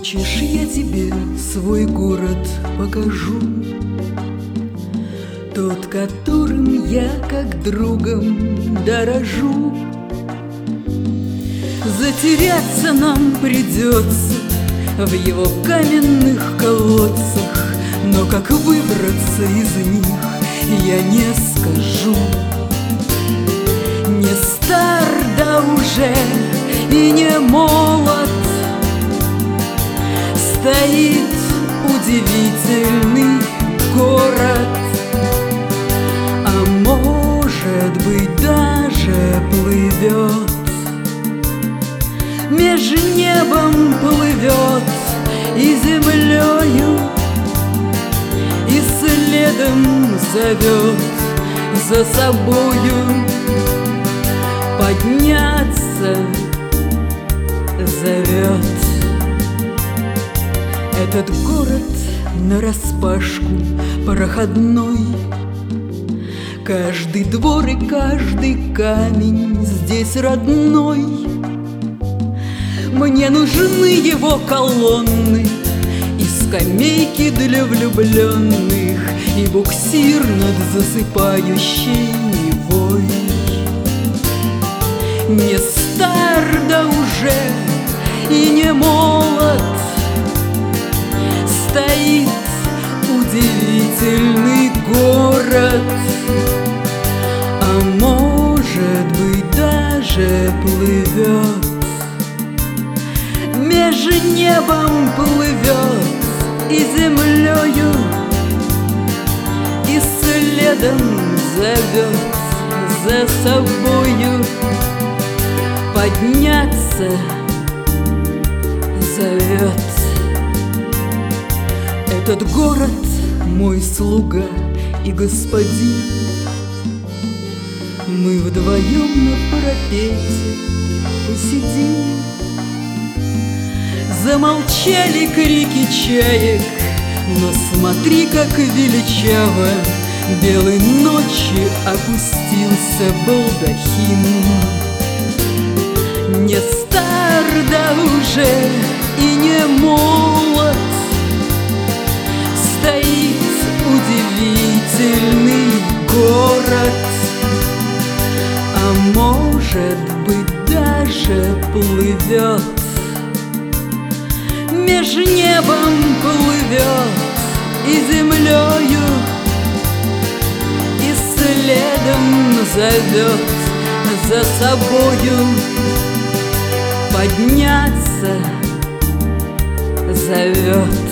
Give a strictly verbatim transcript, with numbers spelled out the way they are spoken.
Хочешь, я тебе свой город покажу, тот, которым я как другом дорожу. Затеряться нам придется в его каменных колодцах, но как выбраться из них я не скажу. Не стар, да уже и не молод, стоит удивительный город, а может быть даже плывет, меж небом плывет и землею, и следом зовет за собою. Подняться зовет. Этот город нараспашку проходной, каждый двор и каждый камень здесь родной. Мне нужны его колонны и скамейки для влюбленных, и буксир над засыпающей Невой. Не стар, да уже и не молод, стоит удивительный город, а может быть даже плывет, меж небом плывет и землею, и следом зовет за собою. Подняться зовет. Этот город мой слуга и господин, мы вдвоем на парапете посидим. Замолчали крики чаек, но смотри, как величаво белой ночи опустился балдахин. Не стар, да уже и не молод, стоит удивительный город, а может быть даже плывет, меж небом плывет и землею, и следом зовет за собою. Подняться зовет.